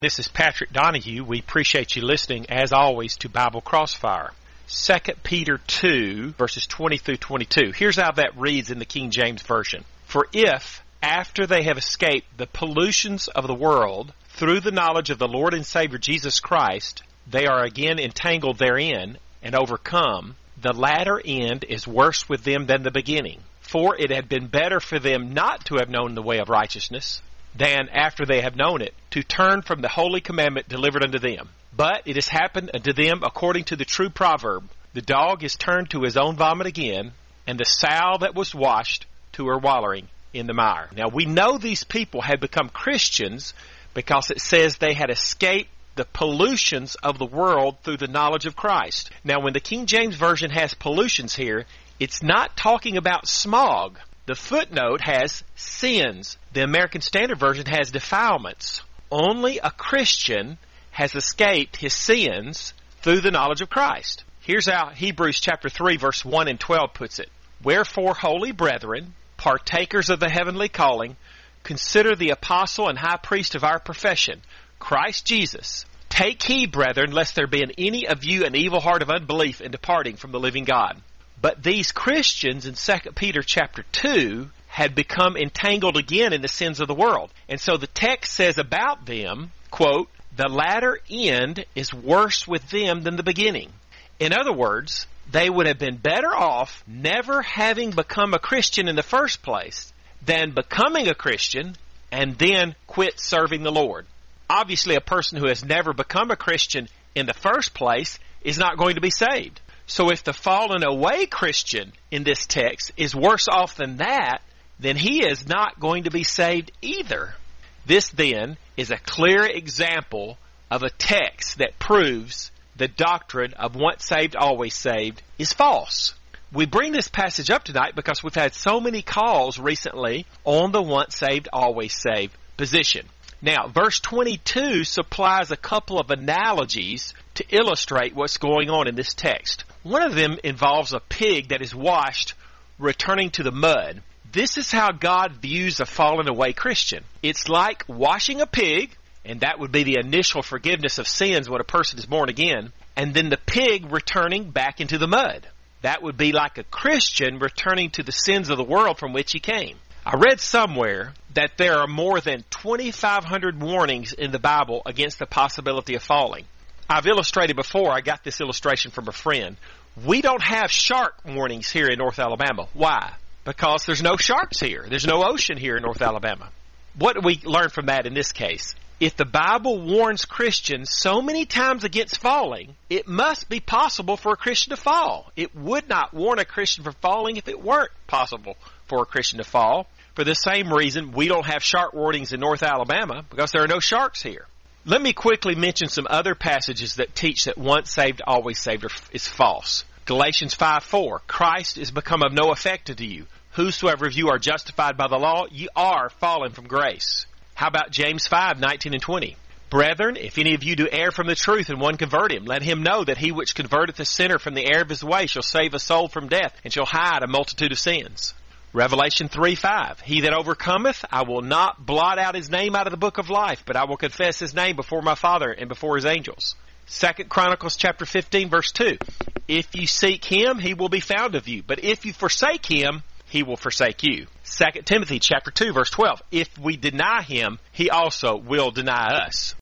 This is Patrick Donahue. We appreciate you listening, as always, to Bible Crossfire. 2 Peter 2, verses 20 through 22. Here's how that reads in the King James Version. For if, after they have escaped the pollutions of the world, through the knowledge of the Lord and Savior Jesus Christ, they are again entangled therein and overcome, the latter end is worse with them than the beginning. For it had been better for them not to have known the way of righteousness, than, after they have known it, to turn from the holy commandment delivered unto them. But it has happened unto them according to the true proverb, the dog is turned to his own vomit again, and the sow that was washed to her wallowing in the mire. Now we know these people had become Christians because it says they had escaped the pollutions of the world through the knowledge of Christ. Now when the King James Version has pollutions here, it's not talking about smog. The footnote has sins. The American Standard Version has defilements. Only a Christian has escaped his sins through the knowledge of Christ. Here's how Hebrews chapter 3 verse 1 and 12 puts it. Wherefore, holy brethren, partakers of the heavenly calling, consider the apostle and high priest of our profession, Christ Jesus. Take heed, brethren, lest there be in any of you an evil heart of unbelief in departing from the living God. But these Christians in 2 Peter chapter 2 had become entangled again in the sins of the world. And so the text says about them, quote, the latter end is worse with them than the beginning. In other words, they would have been better off never having become a Christian in the first place than becoming a Christian and then quit serving the Lord. Obviously, a person who has never become a Christian in the first place is not going to be saved. So if the fallen away Christian in this text is worse off than that, then he is not going to be saved either. This then is a clear example of a text that proves the doctrine of once saved, always saved is false. We bring this passage up tonight because we've had so many calls recently on the once saved, always saved position. Now, verse 22 supplies a couple of analogies to illustrate what's going on in this text. One of them involves a pig that is washed, returning to the mud. This is how God views a fallen away Christian. It's like washing a pig, and that would be the initial forgiveness of sins when a person is born again, and then the pig returning back into the mud. That would be like a Christian returning to the sins of the world from which he came. I read somewhere that there are more than 2,500 warnings in the Bible against the possibility of falling. I've illustrated before. I got this illustration from a friend. We don't have shark warnings here in North Alabama. Why? Because there's no sharks here. There's no ocean here in North Alabama. What do we learn from that in this case? If the Bible warns Christians so many times against falling, it must be possible for a Christian to fall. It would not warn a Christian from falling if it weren't possible for a Christian to fall. For the same reason, we don't have shark warnings in North Alabama because there are no sharks here. Let me quickly mention some other passages that teach that once saved, always saved is false. Galatians 5:4, Christ is become of no effect unto you. Whosoever of you are justified by the law, ye are fallen from grace. How about James 5:19 and 20? Brethren, if any of you do err from the truth and one convert him, let him know that he which converteth a sinner from the error of his way shall save a soul from death and shall hide a multitude of sins. Revelation 3:5, He that overcometh, I will not blot out his name out of the book of life, but I will confess his name before my Father and before his angels. 2 Chronicles chapter 15 verse 2, If you seek him, he will be found of you, but if you forsake him, he will forsake you. 2 Timothy chapter 2 verse 12, If we deny him, he also will deny us.